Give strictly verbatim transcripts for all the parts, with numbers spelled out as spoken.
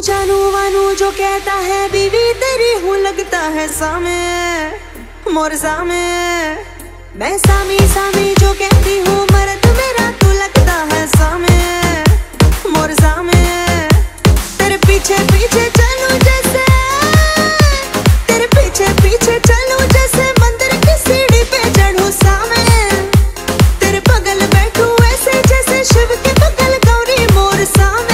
जानू वानू जो कहता है बीवी तेरी हूँ लगता है सामे मोर सामे। मैं सामी सामी जो कहती हूँ मर्द मेरा तू लगता है सामे मोर सामे। तेरे पीछे पीछे चलूं जैसे तेरे पीछे पीछे चलूं जैसे मंदिर की सीढ़ी पे चढ़ूं सामे। तेरे बगल बैठूं ऐसे जैसे शिव के बगल गौरी मोर सामे।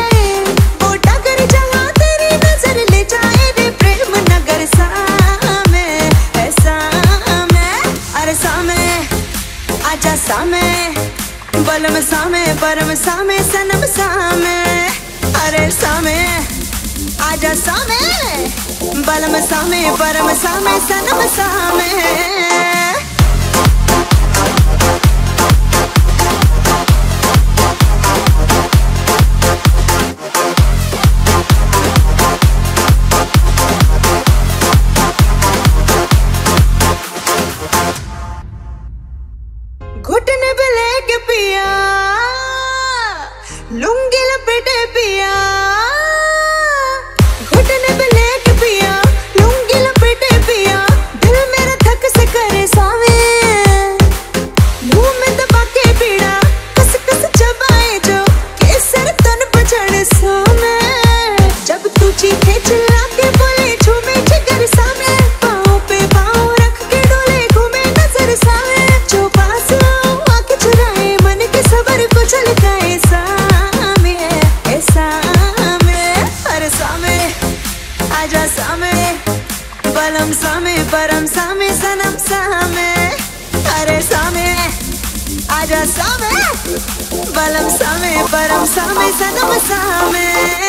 आजा सामे बलम सामे परम सामे सनम सामे। अरे सामे आजा सामे बलम सामे परम सामे सनम सामे। घुटने पे लेके पिया लुंगी लपेटे पिया। घुटने पे लेके पिया लुंगी लपेटे पिया। दिल मेरा थक से करे सावे मुंह में दबा के पीड़ा कस कस चबाए जो केसर तन पर चढ़े सामे। जब तू चीखे चिल्ला के बोले झूमे जिगर सामे। पाँव पे पाँव रख के डोले घूमे नजर सामे। जो पास चलकाए सामे ए सामे। अरे सामे आजा सामे बलम सामे परम सामे सनम सामे। अरे सामे आजा सामे बलम सामे परम सामे सनम सामे।